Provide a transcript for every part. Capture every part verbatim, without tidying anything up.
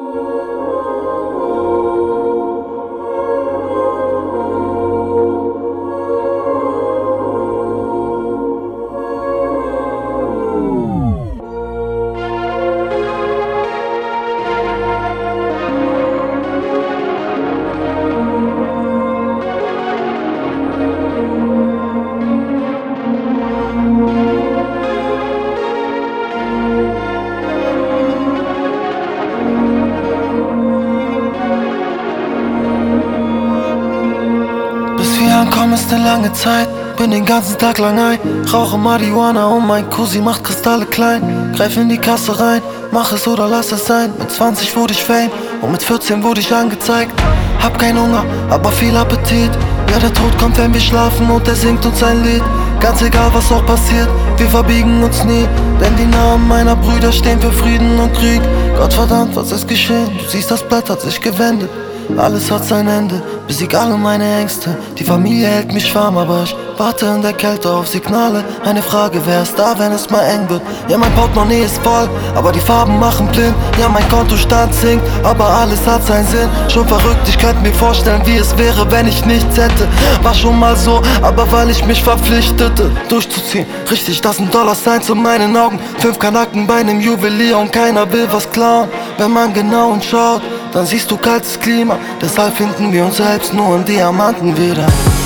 Ist eine lange Zeit, bin den ganzen Tag lang high, rauche Marihuana und mein Cousin macht Kristalle klein. Greif in die Kasse rein, mach es oder lass es sein. Mit zwanzig wurde ich Fame und mit vierzehn wurde ich angezeigt. Hab keinen Hunger, aber viel Appetit. Ja, der Tod kommt, wenn wir schlafen und er singt uns ein Lied. Ganz egal, was auch passiert, wir verbiegen uns nie. Denn die Namen meiner Brüder stehen für Frieden und Krieg. Gottverdammt, was ist geschehen? Du siehst, das Blatt hat sich gewendet. Alles hat sein Ende, besieg alle meine Ängste. Die Familie hält mich warm, aber ich warte in der Kälte auf Signale. Eine Frage, wer ist da, wenn es mal eng wird? Ja, mein Portemonnaie ist voll, aber die Farben machen blind. Ja, mein Kontostand sinkt, aber alles hat seinen Sinn. Schon verrückt, ich könnte mir vorstellen, wie es wäre, wenn ich nichts hätte. War schon mal so, aber weil ich mich verpflichtete, durchzuziehen. Richtig, das sind Dollar-Signs in meinen Augen. Fünf Kanaken bei einem Juwelier und keiner will was klauen. Wenn man genau hinschaut, dann siehst du kaltes Klima. Deshalb finden wir uns selbst nur in Diamanten wieder.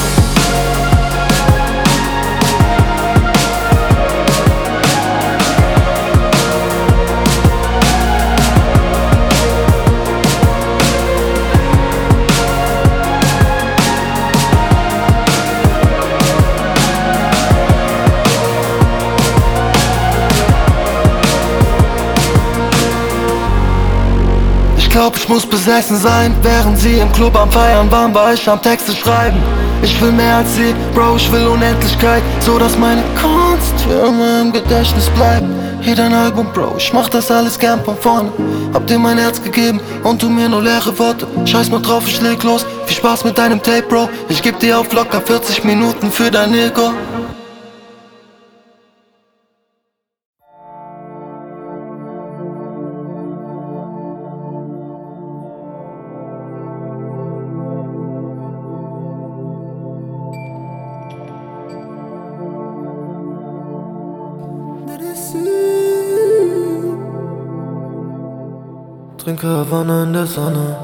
Ich glaub, ich muss besessen sein. Während sie im Club am Feiern waren, war ich am Texte schreiben. Ich will mehr als sie, Bro, ich will Unendlichkeit, so dass meine Kunst für immer im Gedächtnis bleibt. Hier dein Album, Bro, ich mach das alles gern von vorne. Hab dir mein Herz gegeben und du mir nur leere Worte. Scheiß mal drauf, ich leg los, viel Spaß mit deinem Tape, Bro. Ich geb dir auf locker vierzig Minuten für dein Ego. Trinke Havanna in der Sonne,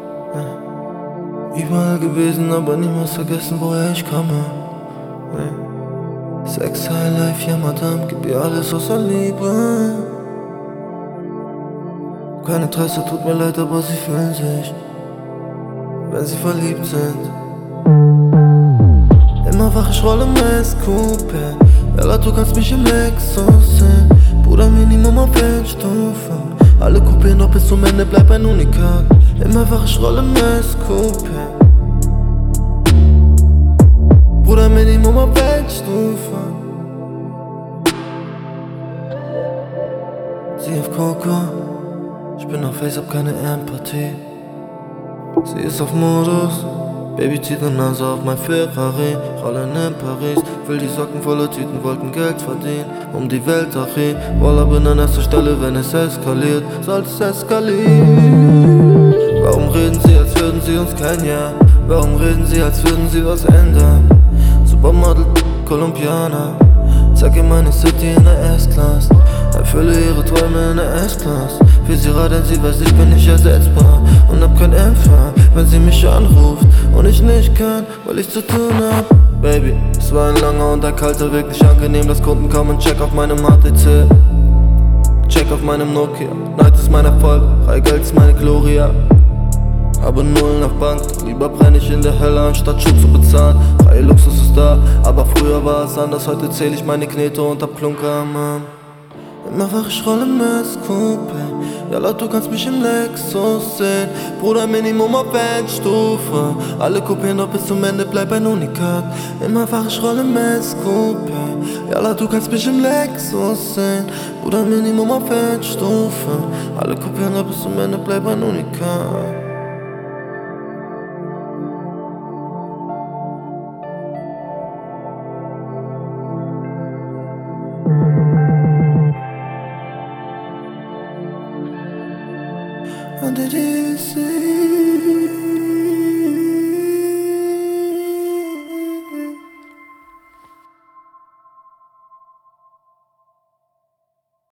ja. Überall gewesen, aber niemals vergessen, woher ich komme, ja. Sex, Highlife, ja Madame, gib ihr alles außer Liebe. Kein Interesse, tut mir leid, aber sie fühlen sich, wenn sie verliebt sind. Immer wach, ich rolle Mess Coupe. Ella, du kannst mich im Lexus sehen. Bruder, Minimum auf Endstufe. Alle kopieren, doch bis zum Ende bleib ein Unikat. Immer wach, ich rolle Mess Coupe. Bruder, Minimum auf Endstufe. Sie auf Coco, ich bin auf Face, hab keine Empathie. Sie ist auf Modus, Baby zieht die Nase auf mein Ferrari. Rollen in Paris, will die Socken voller Tüten, wollten Geld verdienen. Um die Welt, Achi, Walla bin an erster Stelle, wenn es eskaliert. Sollte es eskalieren. Warum reden sie, als würden sie uns kennen, ja? Warum reden sie, als würden sie was ändern? Supermodel, Kolumbianer, zeig ihr meine City in der S-Class. Erfülle ihre Träume in der S-Class. Für sie radeln sie, weiß ich bin nicht ersetzbar. Und hab kein Empfang, wenn sie mich anruft und ich nicht kann, weil ich zu tun hab. Baby, es war ein langer und ein kalter Weg, nicht angenehm, dass Kunden kommen. Check auf meinem H T C, check auf meinem Nokia. Night ist mein Erfolg, Reigeld ist meine Gloria. Habe Nullen auf Bank, lieber brenn ich in der Hölle, anstatt Schutz zu bezahlen. Freie Luxus ist da, aber früher war es anders. Heute zähl ich meine Knete und hab Klunker am Arm. Immer wach, ich rolle Mess Coupe. Ja, laut, du kannst mich im Lexus sehen. Bruder, Minimum auf Endstufe. Alle kopieren, doch bis zum Ende bleib ein Unikat. Immer wach, ich rolle Mess Coupe. Ja, laut, du kannst mich im Lexus sehen. Bruder, Minimum auf Endstufe. Alle kopieren, doch bis zum Ende bleib ein Unikat. How did you say?